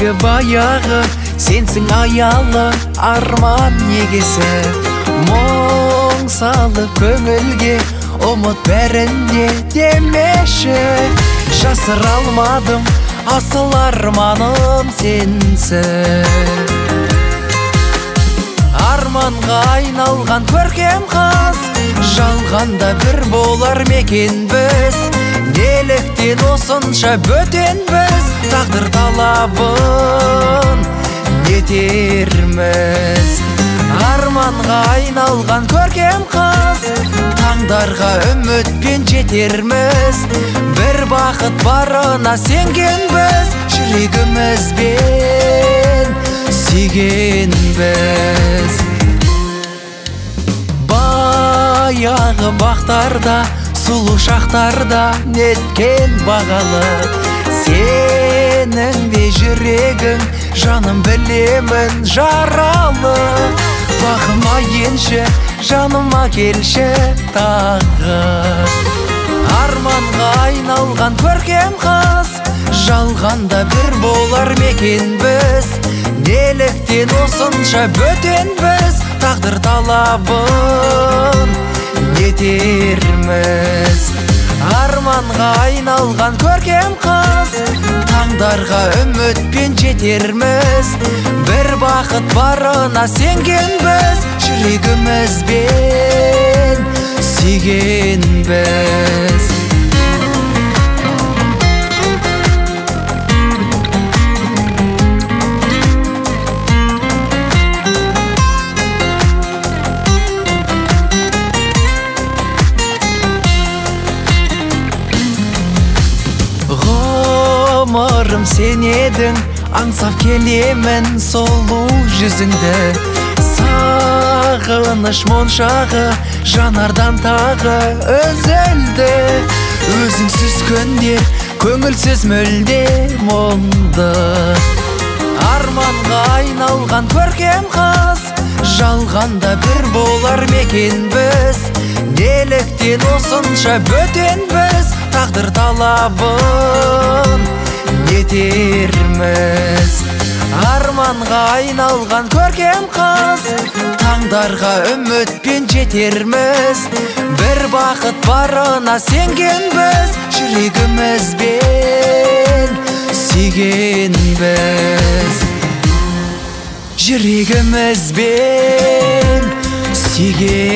жүрегі баяғы, сенсің аялы арман егесі. Мұң салып көңілге, ұмыт бәрінде демеші. Жасыра алмадым асыл арманым сенсің. Арманға айналған көркем қыз, жалғанда бір болар мекен біз. Неліктен осынша бөтен біз, тағдыр талабын нетерміз. Арманға айналған көркем қыз, таңдарға үмітпен жетерміз. Бір бақыт барына сенген біз, жүрегімізбен сүйген біз. Баяғы бақтарда, сұлу шақтарда неткен бағалы. Сенің де жүрегің, жаным білемін жаралы. Бақыма енші, жаныма келші тағы. Арманға айналған көркем қыз, жалғанда бір болар мекен біз. Неліктен осынша бөтен біз, тағдыр талабын нетерміз. Арманға айналған көркем қыз, таңдарға үмітпен жетерміз. Бір бақыт барына сенген біз, жүрегімізбен сүйген біз. Ғұмырым сен едің, аңсап келемін сұлу жүзіңді. Сағыныш моншағы жанардан тағы үзілді. Өзіңсіз күндер көңілсіз мүлде мұңды. Арманға айналған көркем қыз, жалғанда бір болар мекен біз. Неліктен осынша бөтен біз, тағдыр талабын нетерміз. Арманға айналған көркем қыз, таңдарға үмітпен жетерміз. Бір бақыт барына сенген біз, жүрегімізбен сүйген біз. Жүрегімізбен сүйген